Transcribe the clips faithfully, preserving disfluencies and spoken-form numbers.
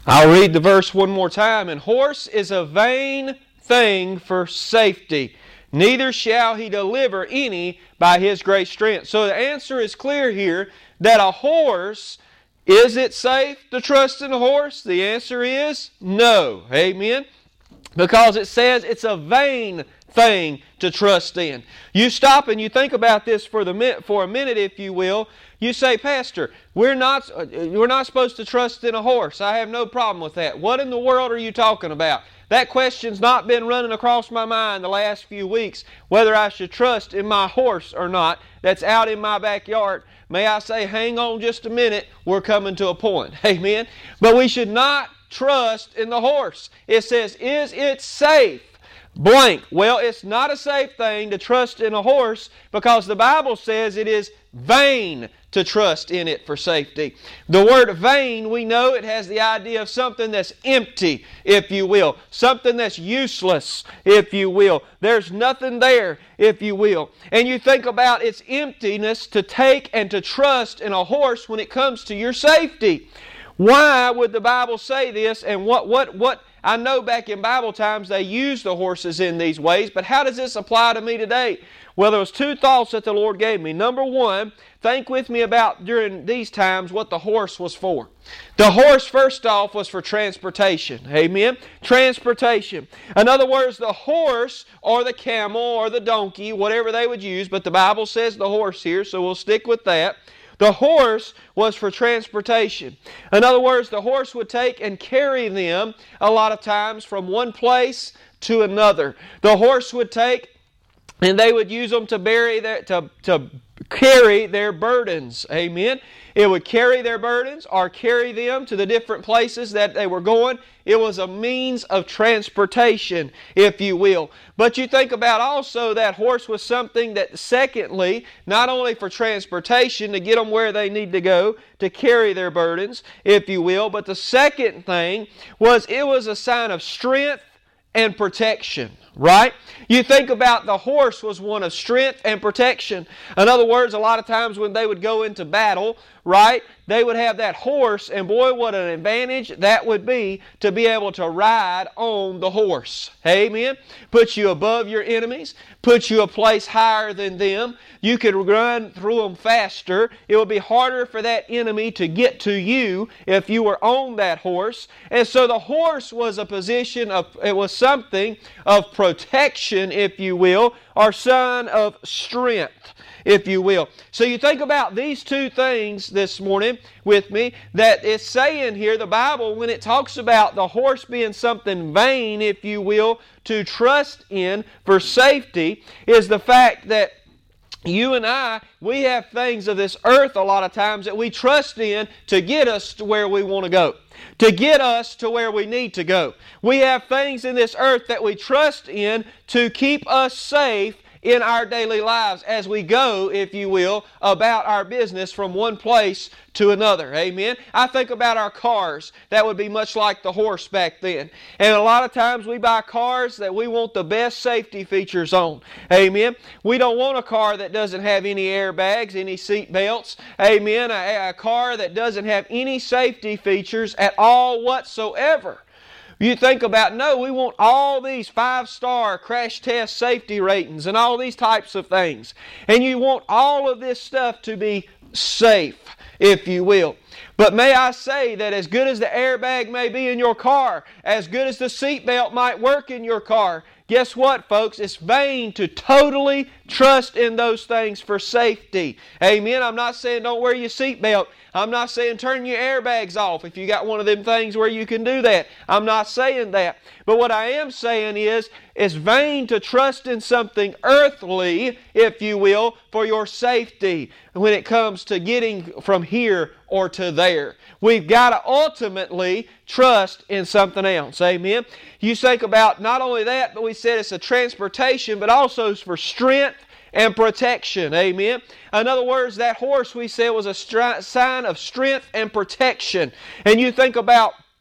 I'll read the verse one more time. And horse is a vain thing for safety, neither shall he deliver any by his great strength. So the answer is clear here that a horse, is it safe to trust in a horse? The answer is no. Amen. Because it says it's a vain thing to trust in. You stop and you think about this for the for a minute, if you will. You say, Pastor, we're not we're not supposed to trust in a horse. I have no problem with that. What in the world are you talking about? That question's not been running across my mind the last few weeks, whether I should trust in my horse or not that's out in my backyard. May I say, hang on just a minute, we're coming to a point. Amen? But we should not trust in the horse. It says, is it safe? Blank. Well, it's not a safe thing to trust in a horse because the Bible says it is vain to trust in it for safety. The word vain, we know it has the idea of something that's empty, if you will. Something that's useless, if you will. There's nothing there, if you will. And you think about its emptiness to take and to trust in a horse when it comes to your safety. Why would the Bible say this? And what, what, what, I know back in Bible times they used the horses in these ways, but how does this apply to me today? Well, there was two thoughts that the Lord gave me. Number one, think with me about during these times what the horse was for. The horse, first off, was for transportation. Amen? Transportation. In other words, the horse or the camel or the donkey, whatever they would use, but the Bible says the horse here, so we'll stick with that. The horse was for transportation. In other words, the horse would take and carry them a lot of times from one place to another. The horse would take and they would use them to bury their, to, to carry their burdens. Amen. It would carry their burdens or carry them to the different places that they were going. It was a means of transportation, if you will. But you think about also that horse was something that, secondly, not only for transportation to get them where they need to go, to carry their burdens, if you will, but the second thing was it was a sign of strength and protection. Right? You think about the horse was one of strength and protection. In other words, a lot of times when they would go into battle, right, they would have that horse, and boy, what an advantage that would be to be able to ride on the horse. Amen? Put you above your enemies, put you a place higher than them. You could run through them faster. It would be harder for that enemy to get to you if you were on that horse. And so the horse was a position of, it was something of protection, if you will, or sign of strength, if you will. So you think about these two things this morning with me, that it's saying here, the Bible, when it talks about the horse being something vain, if you will, to trust in for safety, is the fact that you and I, we have things of this earth a lot of times that we trust in to get us to where we want to go, to get us to where we need to go. We have things in this earth that we trust in to keep us safe in our daily lives as we go, if you will, about our business from one place to another. Amen? I think about our cars. That would be much like the horse back then. And a lot of times we buy cars that we want the best safety features on. Amen? We don't want a car that doesn't have any airbags, any seat belts. Amen? A, a car that doesn't have any safety features at all whatsoever. You think about, no, we want all these five-star crash test safety ratings and all these types of things. And you want all of this stuff to be safe, if you will. But may I say that as good as the airbag may be in your car, as good as the seatbelt might work in your car, guess what, folks? It's vain to totally trust in those things for safety. Amen? I'm not saying don't wear your seatbelt. I'm not saying turn your airbags off if you got one of them things where you can do that. I'm not saying that. But what I am saying is, it's vain to trust in something earthly, if you will, for your safety when it comes to getting from here or to there. We've got to ultimately trust in something else. Amen? You think about not only that, but we said it's a transportation, but also for strength and protection. Amen? In other words, that horse, we said, was a stri- sign of strength and protection. And you think about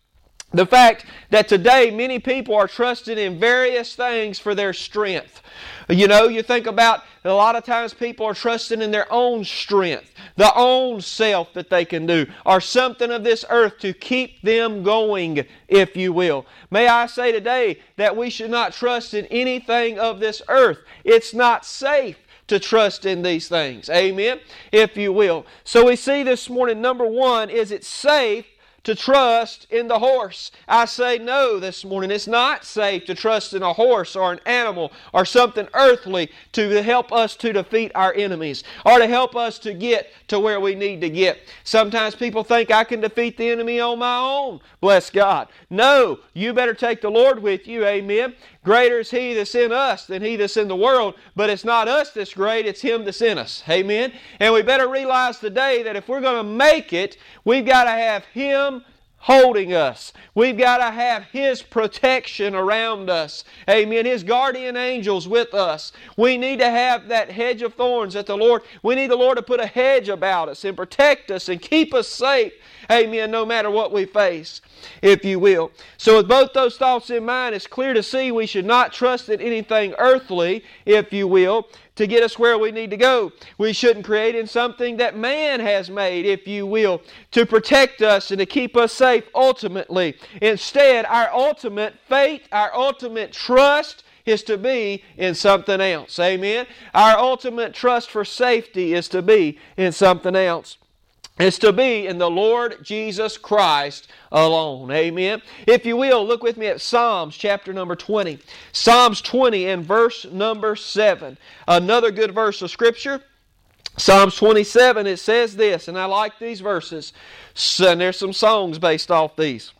The fact that today many people are trusting in various things for their strength. You know, you think about a lot of times people are trusting in their own strength, the own self that they can do, or something of this earth to keep them going, if you will. May I say today that we should not trust in anything of this earth. It's not safe to trust in these things. Amen? If you will. So we see this morning, number one, is it safe to trust in the horse? I say no this morning. It's not safe to trust in a horse or an animal or something earthly to help us to defeat our enemies or to help us to get to where we need to get. Sometimes people think I can defeat the enemy on my own. Bless God. No, you better take the Lord with you. Amen. Greater is He that's in us than he that's in the world. But it's not us that's great, it's Him that's in us. Amen. And we better realize today that if we're going to make it, we've got to have Him holding us. We've got to have His protection around us. Amen. His guardian angels with us. We need to have that hedge of thorns that the Lord, we need the Lord to put a hedge about us and protect us and keep us safe. Amen. No matter what we face, if you will. So with both those thoughts in mind, it's clear to see we should not trust in anything earthly, if you will, to get us where we need to go. We shouldn't create in something that man has made, if you will, to protect us and to keep us safe ultimately. Instead, our ultimate faith, our ultimate trust is to be in something else. Amen? Our ultimate trust for safety is to be in something else. It's to be in the Lord Jesus Christ alone. Amen. If you will, look with me at Psalms chapter number twenty. Psalms twenty and verse number seven. Another good verse of Scripture. Psalms twenty-seven, it says this, and I like these verses. So, and there's some songs based off these.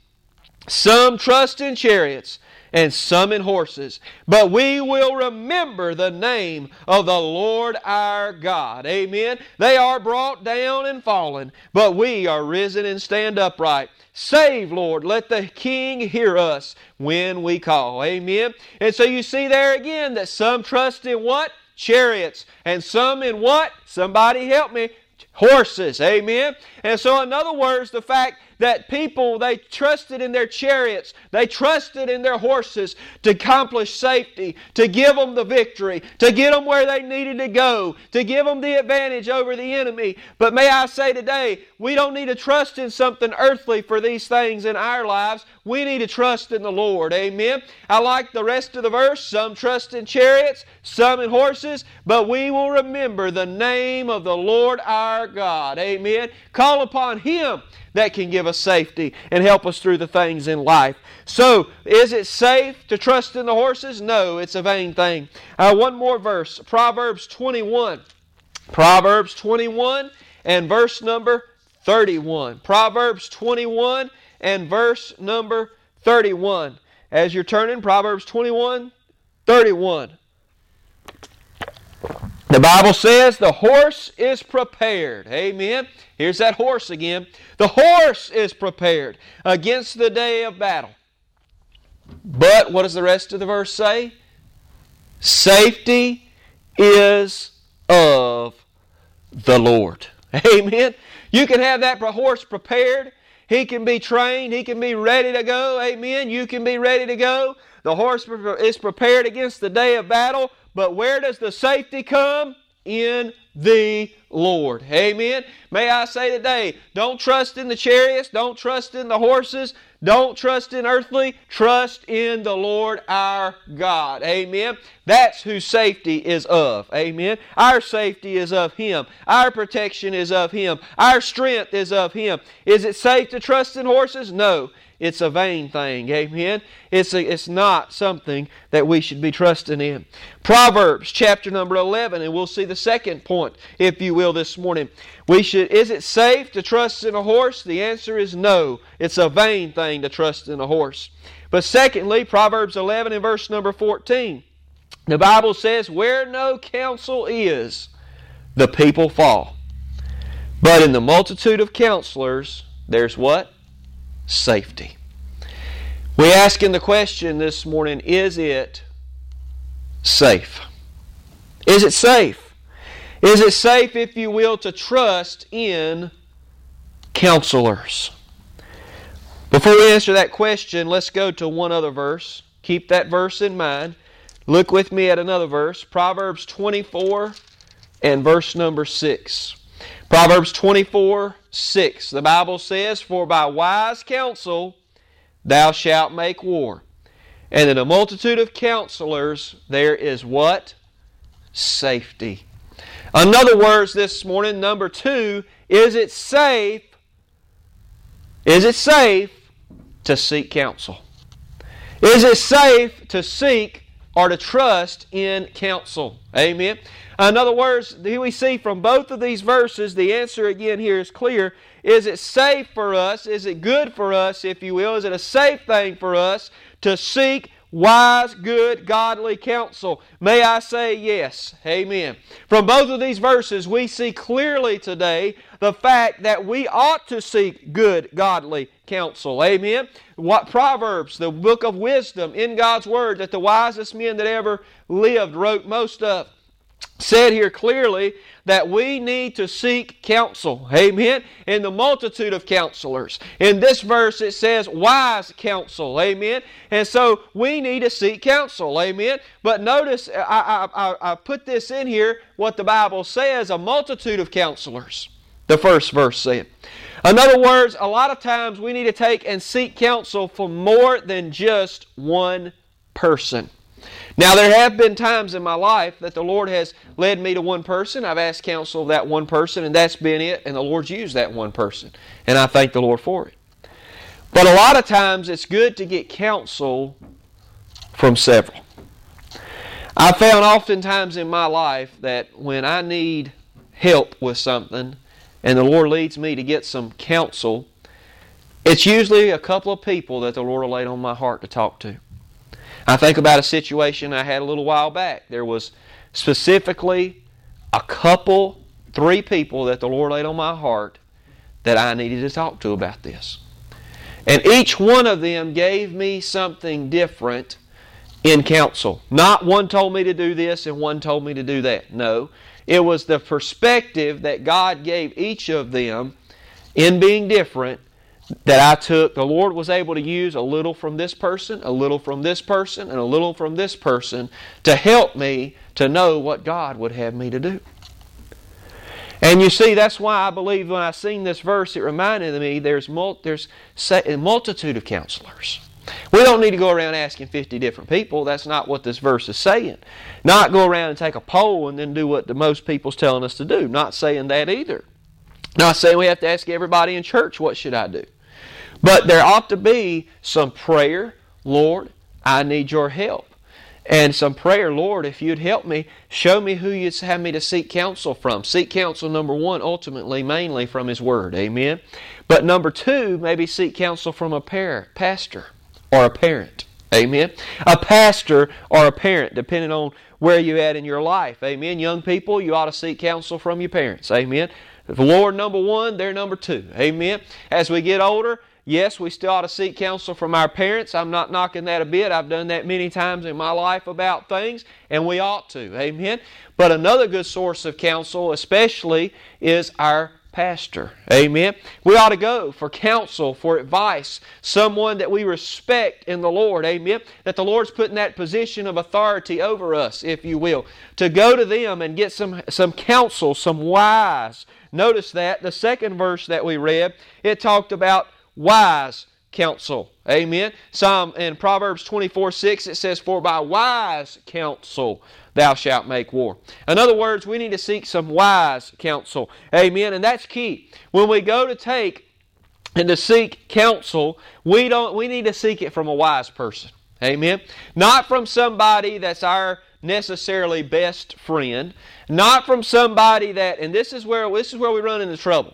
Some trust in chariots and some in horses, but we will remember the name of the Lord our God. Amen. They are brought down and fallen, but we are risen and stand upright. Save, Lord, let the King hear us when we call. Amen. And so you see there again that some trust in what? Chariots. And some in what? Somebody help me. Horses. Amen. And so in other words, the fact that people, they trusted in their chariots, they trusted in their horses to accomplish safety, to give them the victory, to get them where they needed to go, to give them the advantage over the enemy. But may I say today, we don't need to trust in something earthly for these things in our lives. We need to trust in the Lord. Amen. I like the rest of the verse. Some trust in chariots, some in horses, but we will remember the name of the Lord our God. Amen. Call upon Him that can give us safety and help us through the things in life. So, is it safe to trust in the horses? No, it's a vain thing. Uh, one more verse, Proverbs twenty-one. Proverbs twenty-one and verse number thirty-one. Proverbs twenty-one and verse number thirty-one. As you're turning, Proverbs twenty-one, thirty-one. The Bible says the horse is prepared. Amen. Here's that horse again. The horse is prepared against the day of battle. But what does the rest of the verse say? Safety is of the Lord. Amen. You can have that horse prepared. He can be trained. He can be ready to go. Amen. You can be ready to go. The horse is prepared against the day of battle. But where does the safety come? In the Lord. Amen. May I say today, don't trust in the chariots, don't trust in the horses, don't trust in earthly, trust in the Lord our God. Amen. That's who safety is of. Amen. Our safety is of Him. Our protection is of Him. Our strength is of Him. Is it safe to trust in horses? No. It's a vain thing. Amen. It's, a, it's not something that we should be trusting in. Proverbs chapter number eleven, and we'll see the second point, if you will, this morning. We should. Is it safe to trust in a horse? The answer is no. It's a vain thing to trust in a horse. But secondly, Proverbs eleven and verse number fourteen. The Bible says, where no counsel is, the people fall. But in the multitude of counselors, there's what? Safety. We ask in the question this morning, is it safe? Is it safe? Is it safe, if you will, to trust in counselors? Before we answer that question, let's go to one other verse. Keep that verse in mind. Look with me at another verse, Proverbs twenty-four and verse number six. Proverbs twenty-four, six. The Bible says, "For by wise counsel thou shalt make war, and in a multitude of counselors there is" what? Safety. In other words, this morning, number two, is it safe? Is it safe to seek counsel? Is it safe to seek or to trust in counsel? Amen. In other words, here we see from both of these verses, the answer again here is clear. Is it safe for us? Is it good for us, if you will? Is it a safe thing for us to seek wise, good, godly counsel? May I say yes. Amen. From both of these verses, we see clearly today the fact that we ought to seek good, godly counsel. Amen. What Proverbs, the book of wisdom in God's Word that the wisest men that ever lived wrote most of, said here clearly that we need to seek counsel. Amen. In the multitude of counselors. In this verse it says wise counsel. Amen. And so we need to seek counsel. Amen. But notice I, I, I put this in here, what the Bible says, a multitude of counselors. The first verse said. In other words, a lot of times we need to take and seek counsel from more than just one person. Now, there have been times in my life that the Lord has led me to one person. I've asked counsel of that one person, and that's been it, and the Lord's used that one person. And I thank the Lord for it. But a lot of times it's good to get counsel from several. I've found oftentimes in my life that when I need help with something, and the Lord leads me to get some counsel, it's usually a couple of people that the Lord will lay on my heart to talk to. I think about a situation I had a little while back. There was specifically a couple, three people that the Lord laid on my heart that I needed to talk to about this. And each one of them gave me something different in counsel. Not one told me to do this and one told me to do that. No. It was the perspective that God gave each of them in being different that I took. The Lord was able to use a little from this person, a little from this person, and a little from this person to help me to know what God would have me to do. And you see, that's why I believe when I seen this verse, it reminded me there's, mul- there's a multitude of counselors. We don't need to go around asking fifty different people. That's not what this verse is saying. Not go around and take a poll and then do what the most people's telling us to do. Not saying that either. Not saying we have to ask everybody in church, what should I do? But there ought to be some prayer. Lord, I need your help. And some prayer. Lord, if you'd help me, show me who you'd have me to seek counsel from. Seek counsel, number one, ultimately, mainly from His Word. Amen. But number two, maybe seek counsel from a par- pastor or a parent. Amen. A pastor or a parent, depending on where you're at in your life. Amen. Young people, you ought to seek counsel from your parents. Amen. The Lord, number one, they're number two. Amen. As we get older, yes, we still ought to seek counsel from our parents. I'm not knocking that a bit. I've done that many times in my life about things, and we ought to. Amen. But another good source of counsel, especially, is our pastor. Amen. We ought to go for counsel, for advice. Someone that we respect in the Lord. Amen. That the Lord's put in that position of authority over us, if you will. To go to them and get some, some counsel, some wise. Notice that the second verse that we read, it talked about wise counsel. Amen. Psalm in Proverbs twenty-four, six, it says, "For by wise counsel thou shalt make war." In other words, we need to seek some wise counsel. Amen. And that's key. When we go to take and to seek counsel, we don't we need to seek it from a wise person. Amen. Not from somebody that's our necessarily best friend. Not from somebody that, and this is where this is where we run into trouble.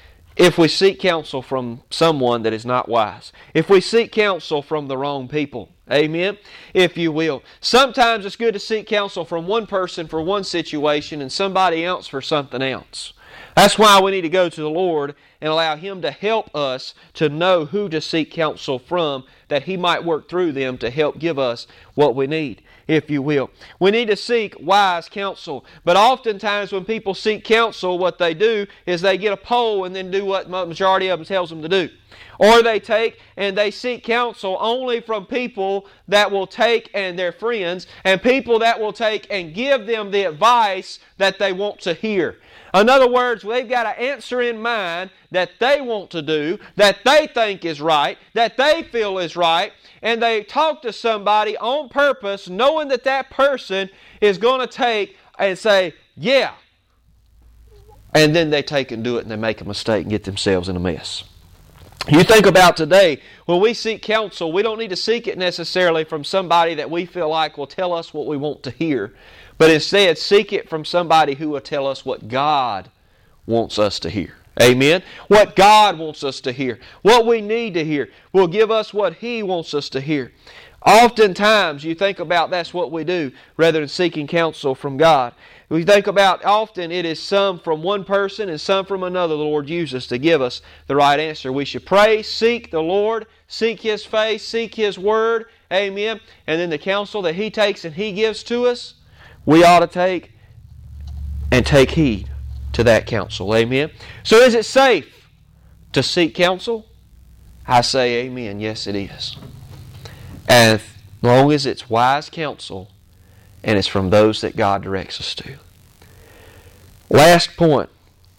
If we seek counsel from someone that is not wise. If we seek counsel from the wrong people. Amen? If you will. Sometimes it's good to seek counsel from one person for one situation and somebody else for something else. That's why we need to go to the Lord and allow Him to help us to know who to seek counsel from, that He might work through them to help give us what we need, if you will. We need to seek wise counsel. But oftentimes when people seek counsel, what they do is they get a poll and then do what the majority of them tells them to do. Or they take and they seek counsel only from people that will take and their friends, and people that will take and give them the advice that they want to hear. In other words, they've got an answer in mind that they want to do, that they think is right, that they feel is right, and they talk to somebody on purpose knowing that that person is going to take and say, yeah. And then they take and do it and they make a mistake and get themselves in a mess. You think about today, when we seek counsel, we don't need to seek it necessarily from somebody that we feel like will tell us what we want to hear, but instead seek it from somebody who will tell us what God wants us to hear. Amen? What God wants us to hear. What we need to hear. Will give us what He wants us to hear. Oftentimes, you think about that's what we do rather than seeking counsel from God. We think about often it is some from one person and some from another the Lord uses to give us the right answer. We should pray, seek the Lord, seek His face, seek His Word. Amen. And then the counsel that He takes and He gives to us, we ought to take and take heed to that counsel. Amen. So is it safe to seek counsel? I say amen. Yes, it is. And as long as it's wise counsel and it's from those that God directs us to. Last point.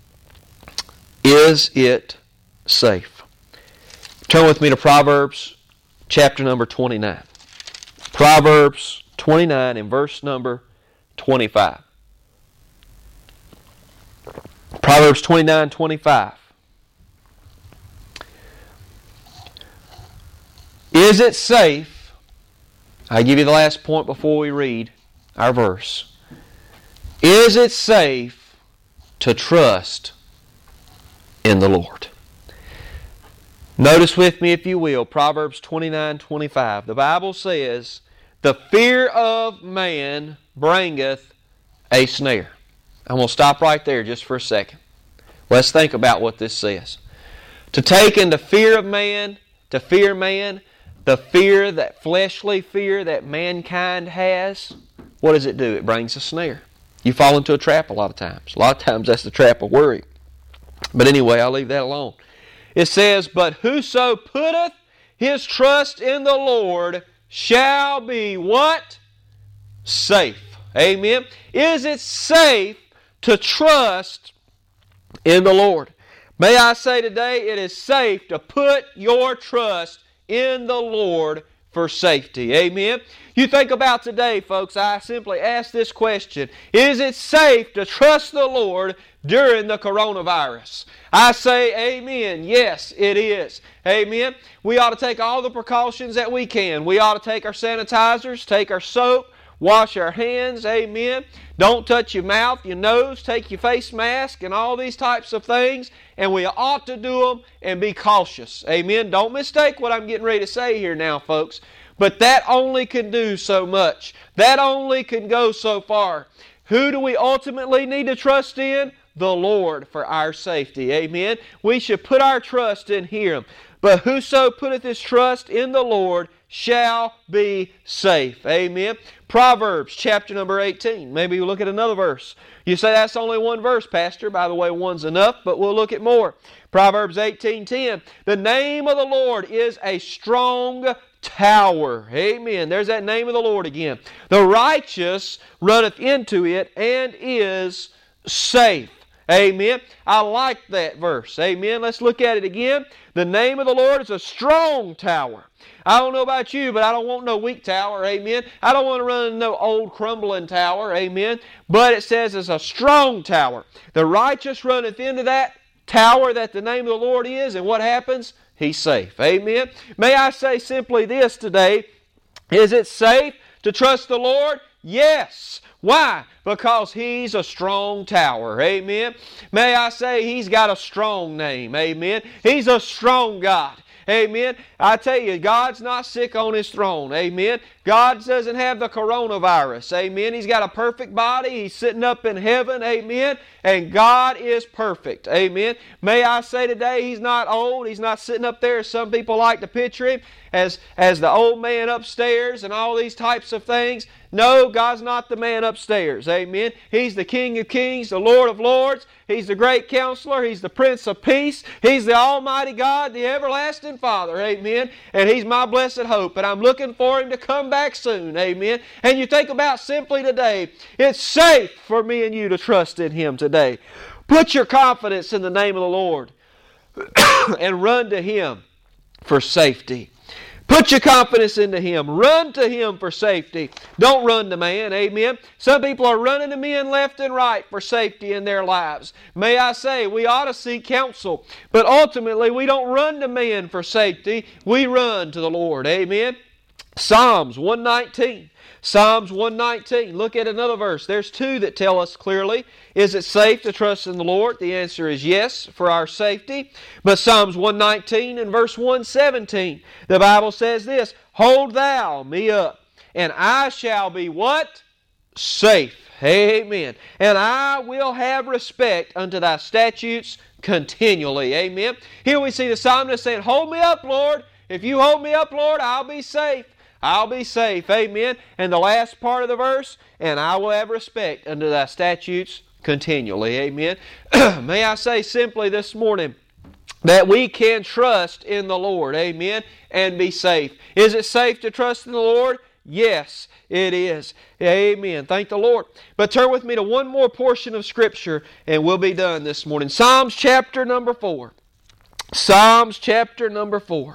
Is it safe? Turn with me to Proverbs chapter number twenty-nine. Proverbs twenty-nine and verse number twenty-five. Proverbs twenty-nine twenty-five. Is it safe? I give you the last point before we read our verse. Is it safe to trust in the Lord? Notice with me, if you will, Proverbs twenty-nine twenty-five. The Bible says, the fear of man bringeth a snare. I'm going to stop right there just for a second. Let's think about what this says. To take in the fear of man, to fear man, the fear, that fleshly fear that mankind has, what does it do? It brings a snare. You fall into a trap a lot of times. A lot of times that's the trap of worry. But anyway, I'll leave that alone. It says, but whoso putteth his trust in the Lord shall be what? Safe. Amen. Is it safe to trust in the Lord? May I say today, it is safe to put your trust in the Lord for safety. Amen. You think about today, folks, I simply ask this question. Is it safe to trust the Lord during the coronavirus? I say amen. Yes, it is. Amen. We ought to take all the precautions that we can. We ought to take our sanitizers, take our soap, wash our hands. Amen. Don't touch your mouth, your nose, take your face mask and all these types of things. And we ought to do them and be cautious. Amen. Don't mistake what I'm getting ready to say here now, folks. But that only can do so much. That only can go so far. Who do we ultimately need to trust in? The Lord for our safety. Amen. We should put our trust in Him. But whoso putteth his trust in the Lord shall be safe. Amen. Proverbs chapter number eighteen. Maybe we'll look at another verse. You say that's only one verse, Pastor. By the way, one's enough, but we'll look at more. Proverbs eighteen ten. The name of the Lord is a strong tower. Amen. There's that name of the Lord again. The righteous runneth into it and is safe. Amen. I like that verse. Amen. Let's look at it again. The name of the Lord is a strong tower. I don't know about you, but I don't want no weak tower. Amen. I don't want to run in no old crumbling tower. Amen. But it says it's a strong tower. The righteous runneth into that tower that the name of the Lord is, and what happens? He's safe. Amen. May I say simply this today. Is it safe to trust the Lord? Yes. Why? Because He's a strong tower. Amen. May I say He's got a strong name. Amen. He's a strong God. Amen. I tell you, God's not sick on His throne. Amen. God doesn't have the coronavirus. Amen. He's got a perfect body. He's sitting up in heaven. Amen. And God is perfect. Amen. May I say today, He's not old. He's not sitting up there as some people like to picture Him, as, as the old man upstairs and all these types of things. No, God's not the man upstairs. Amen. He's the King of Kings, the Lord of Lords. He's the great counselor. He's the Prince of Peace. He's the Almighty God, the everlasting Father. Amen. And He's my blessed hope. And I'm looking for Him to come back soon. Amen. And you think about simply today, it's safe for me and you to trust in Him today. Put your confidence in the name of the Lord and run to Him for safety. Put your confidence into Him. Run to Him for safety. Don't run to man. Amen. Some people are running to men left and right for safety in their lives. May I say, we ought to seek counsel. But ultimately, we don't run to man for safety. We run to the Lord. Amen. Psalms one nineteen. Psalms one nineteen. Look at another verse. There's two that tell us clearly. Is it safe to trust in the Lord? The answer is yes, for our safety. But Psalms one nineteen and verse one seventeen, the Bible says this, Hold thou me up, and I shall be what? Safe. Amen. And I will have respect unto thy statutes continually. Amen. Here we see the psalmist saying, Hold me up, Lord. If you hold me up, Lord, I'll be safe. I'll be safe. Amen. And the last part of the verse, and I will have respect unto thy statutes continually. Amen. May I say simply this morning that we can trust in the Lord. Amen. And be safe. Is it safe to trust in the Lord? Yes, it is. Amen. Thank the Lord. But turn with me to one more portion of Scripture and we'll be done this morning. Psalms chapter number four. Psalms chapter number four.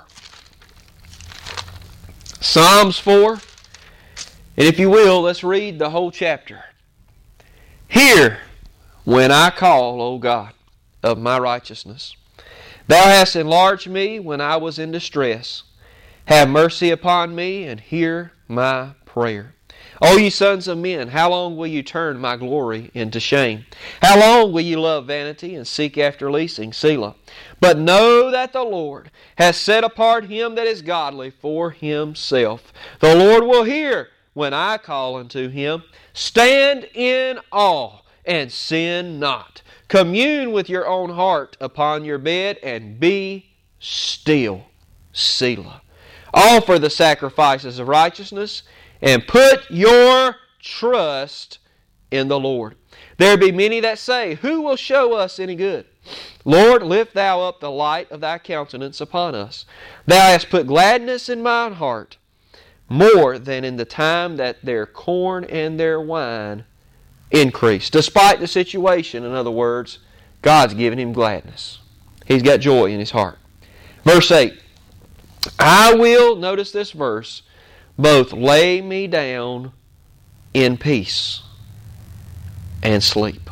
Psalms four, and if you will, let's read the whole chapter. Hear when I call, O God, of my righteousness. Thou hast enlarged me when I was in distress. Have mercy upon me and hear my prayer. O ye sons of men, how long will you turn my glory into shame? How long will you love vanity and seek after leasing? Selah. But know that the Lord has set apart him that is godly for Himself. The Lord will hear when I call unto Him. Stand in awe and sin not. Commune with your own heart upon your bed and be still. Selah. Offer the sacrifices of righteousness and put your trust in the Lord. There be many that say, Who will show us any good? Lord, lift Thou up the light of Thy countenance upon us. Thou hast put gladness in mine heart, more than in the time that their corn and their wine increased. Despite the situation, in other words, God's given him gladness. He's got joy in his heart. Verse eight, I will, notice this verse, both lay me down in peace and sleep.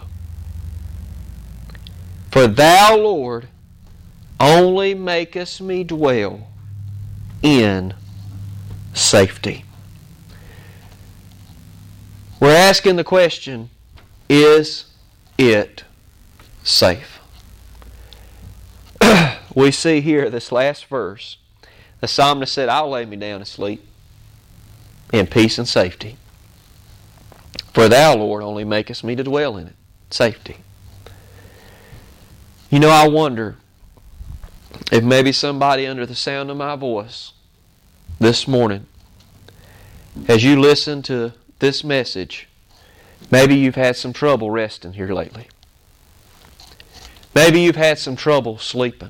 For Thou, Lord, only makest me dwell in safety. We're asking the question, is it safe? We see here this last verse, the psalmist said, I'll lay me down and sleep in peace and safety. For Thou, Lord, only makest me to dwell in it. Safety. You know, I wonder if maybe somebody under the sound of my voice this morning, as you listen to this message, maybe you've had some trouble resting here lately. Maybe you've had some trouble sleeping.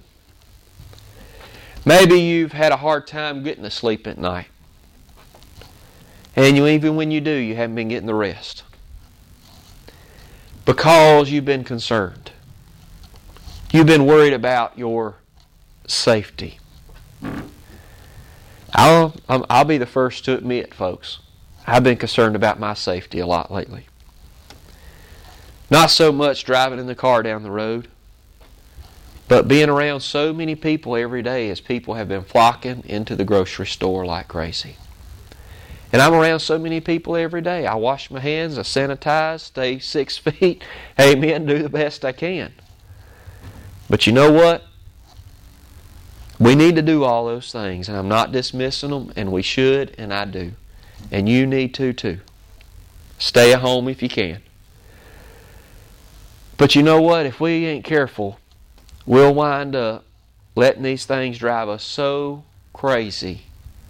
Maybe you've had a hard time getting to sleep at night. And you, even when you do, you haven't been getting the rest. Because you've been concerned. You've been worried about your safety. I'll, I'll be the first to admit, folks, I've been concerned about my safety a lot lately. Not so much driving in the car down the road, but being around so many people every day as people have been flocking into the grocery store like crazy. And I'm around so many people every day. I wash my hands, I sanitize, stay six feet. Amen, do the best I can. But you know what? We need to do all those things, and I'm not dismissing them, and we should, and I do. And you need to too. Stay at home if you can. But you know what? If we ain't careful, we'll wind up letting these things drive us so crazy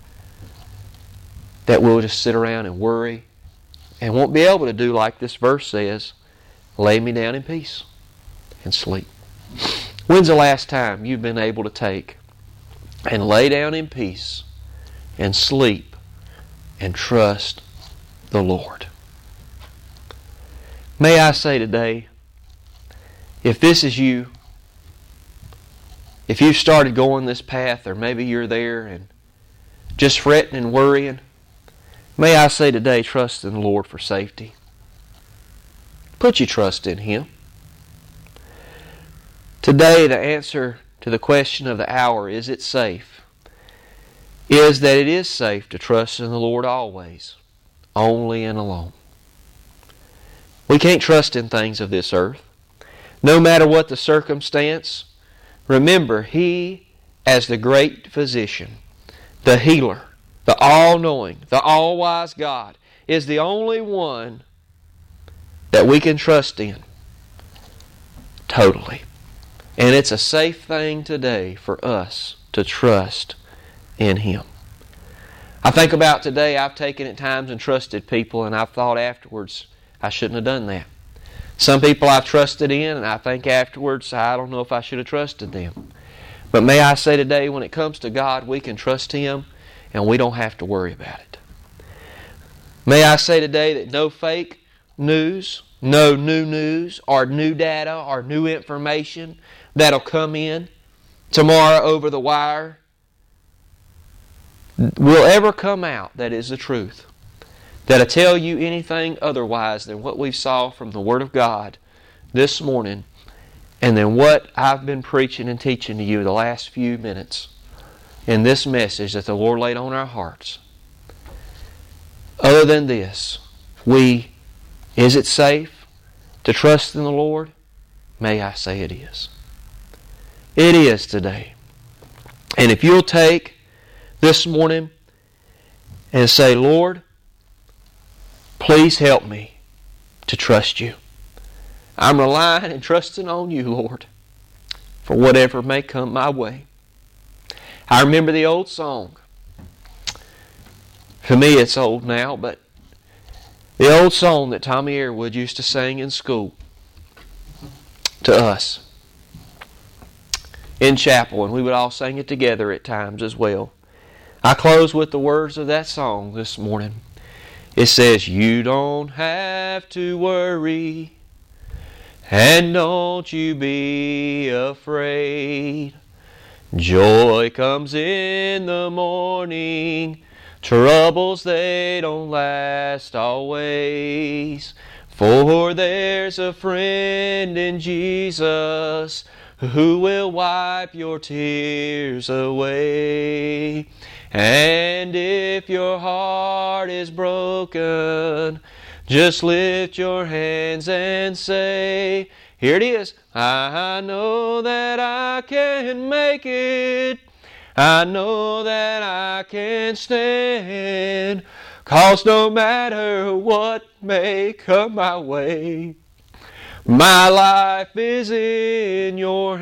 that we'll just sit around and worry and won't be able to do like this verse says, lay me down in peace and sleep. When's the last time you've been able to take and lay down in peace and sleep and trust the Lord? May I say today, if this is you, if you've started going this path, or maybe you're there and just fretting and worrying, may I say today, trust in the Lord for safety. Put your trust in Him. Today, the answer to the question of the hour, is it safe, is that it is safe to trust in the Lord always, only and alone. We can't trust in things of this earth. No matter what the circumstance, remember, He, as the great physician, the healer, the all-knowing, the all-wise God, is the only one that we can trust in totally. And it's a safe thing today for us to trust in Him. I think about today, I've taken at times and trusted people, and I've thought afterwards, I shouldn't have done that. Some people I've trusted in, and I think afterwards, I don't know if I should have trusted them. But may I say today, when it comes to God, we can trust Him, and we don't have to worry about it. May I say today that no fake news, no new news, or new data, or new information that'll come in tomorrow over the wire will ever come out that is the truth, that'll tell you anything otherwise than what we saw from the Word of God this morning, and then what I've been preaching and teaching to you the last few minutes in this message that the Lord laid on our hearts. Other than this, we, is it safe to trust in the Lord? May I say it is. It is today. And if you'll take this morning and say, Lord, please help me to trust You. I'm relying and trusting on You, Lord, for whatever may come my way. I remember the old song. For me it's old now, but the old song that Tommy Airwood used to sing in school to us in chapel, and we would all sing it together at times as well. I close with the words of that song this morning. It says, you don't have to worry, and don't you be afraid. Joy comes in the morning, troubles they don't last always. For there's a friend in Jesus who will wipe your tears away. And if your heart is broken, just lift your hands and say, here it is, I know that I can make it. I know that I can stand, 'cause no matter what may come my way, my life is in Your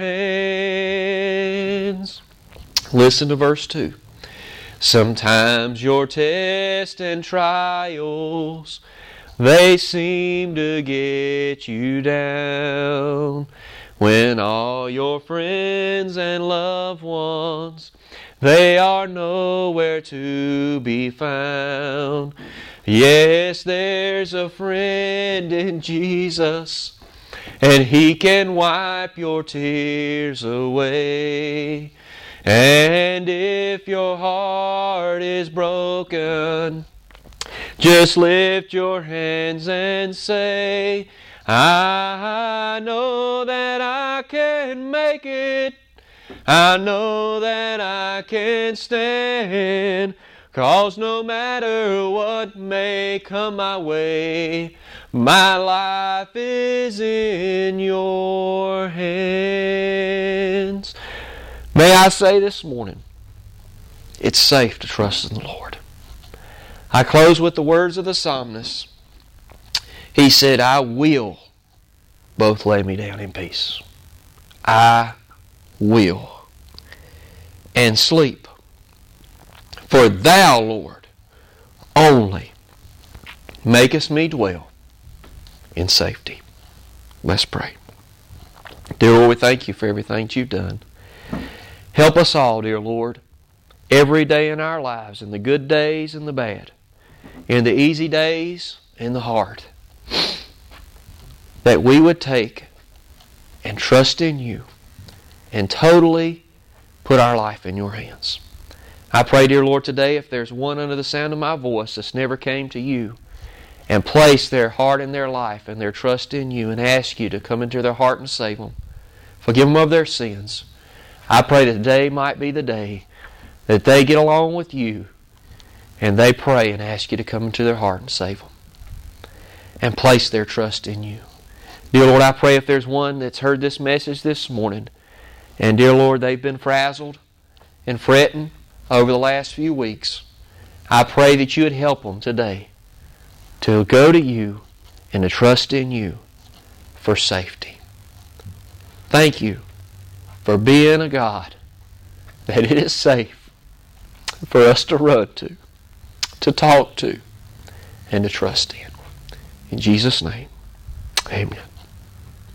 hands. Listen to verse two. Sometimes your tests and trials, they seem to get you down, when all your friends and loved ones, they are nowhere to be found. Yes, there's a friend in Jesus, and He can wipe your tears away. And if your heart is broken, just lift your hands and say, I know that I can make it. I know that I can stand, 'cause no matter what may come my way, my life is in Your hands. May I say this morning, it's safe to trust in the Lord. I close with the words of the psalmist. He said, I will both lay me down in peace. I will. And sleep. For Thou, Lord, only makest me dwell in safety. Let's pray. Dear Lord, we thank You for everything that You've done. Help us all, dear Lord, every day in our lives, in the good days and the bad, in the easy days and the hard, that we would take and trust in You and totally put our life in Your hands. I pray, dear Lord, today if there's one under the sound of my voice that's never came to You and placed their heart and their life and their trust in You and ask You to come into their heart and save them, forgive them of their sins, I pray that today might be the day that they get along with You and they pray and ask You to come into their heart and save them and place their trust in You. Dear Lord, I pray if there's one that's heard this message this morning and, dear Lord, they've been frazzled and fretting over the last few weeks, I pray that You would help them today to go to You and to trust in You for safety. Thank You for being a God that it is safe for us to run to, to talk to, and to trust in. In Jesus' name, amen.